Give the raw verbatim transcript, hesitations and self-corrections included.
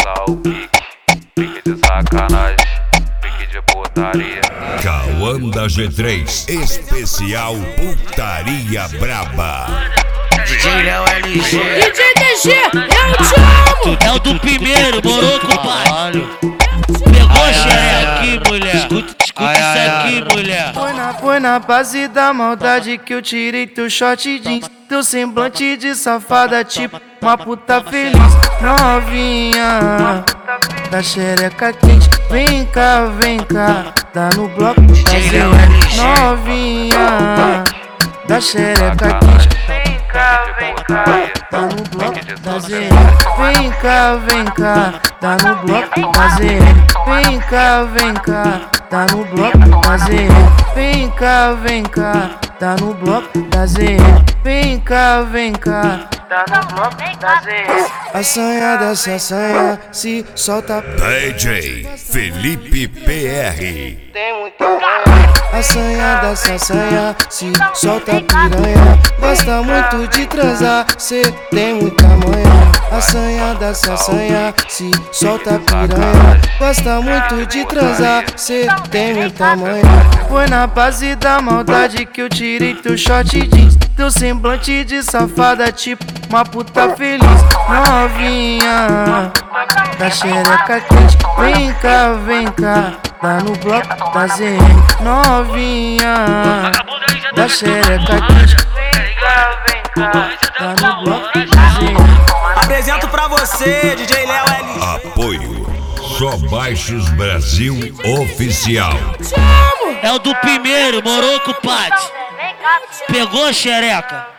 usar o pique, pique de sacanagem, pique de putaria. Cauã da G três, especial Putaria Braba. D J Léo L G, D J D G, eu te amo! É o do primeiro, morou, compadre? Pegou a xereca aqui, mulher. Escuta, escuta ai, isso ai, aqui, ai. mulher. Foi na, foi na base da maldade que eu tirei teu short jeans, teu semblante de safada, tipo uma puta feliz. Novinha, da xereca quente, vem cá, vem cá, tá no bloco fazer. Novinha, da xereca quente, vem cá, vem cá, tá no bloco fazer. Vem cá, vem cá, tá no bloco fazer. Vem cá, vem cá, tá no bloco fazer. Vem cá, vem cá, tá no bloco fazer. Vem cá, vem cá, tá no bloco fazer. Assanhada se assanha, se solta. D J Felipe P R. Tem muita manha. Assanhada se assanha, se solta piranha. Gosta muito de transar, cê tem muita manha. Assanhada se assanha, se solta piranha. Gosta muito de transar, cê tem muita manha. Foi na base da maldade que eu tirei teu short jeans, teu semblante de safada, tipo uma puta feliz. Novinha, da xereca quente, vem cá, vem cá, tá no bloco da Z M. Novinha, da xereca quente, vem cá, vem cá, tá no bloco da Z M. Apresento pra você, D J Léo L G. Apoio Só Baixos Brasil Oficial. Te amo! É o do primeiro, morou, compadre? Pegou a xereca?